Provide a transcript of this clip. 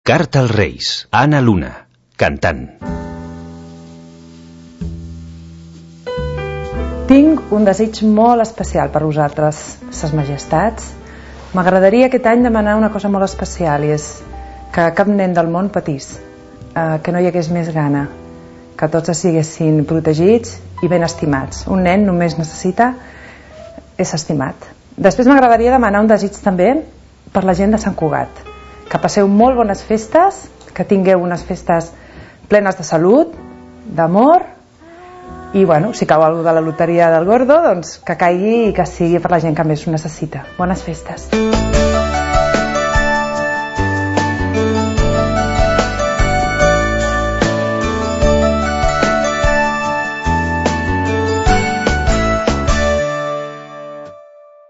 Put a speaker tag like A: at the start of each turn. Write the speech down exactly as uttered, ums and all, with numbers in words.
A: Carta als Reis, Anna Luna, cantant.
B: Tinc un desig molt especial per vosaltres, ses majestats. M'agradaria aquest any demanar una cosa molt especial, i és que cap nen del món patís, eh, que no hi hagués més gana, que tots estiguessin protegits i ben estimats. Un nen només necessita és estimat. Després m'agradaria demanar un desig també per la gent de Sant Cugat, que passeu molt bones festes, que tingueu unes festes plenes de salut, d'amor, i bueno, si cau alguna de la loteria del Gordo, doncs que caigui i que sigui per la gent que més ho necessita. Bones festes.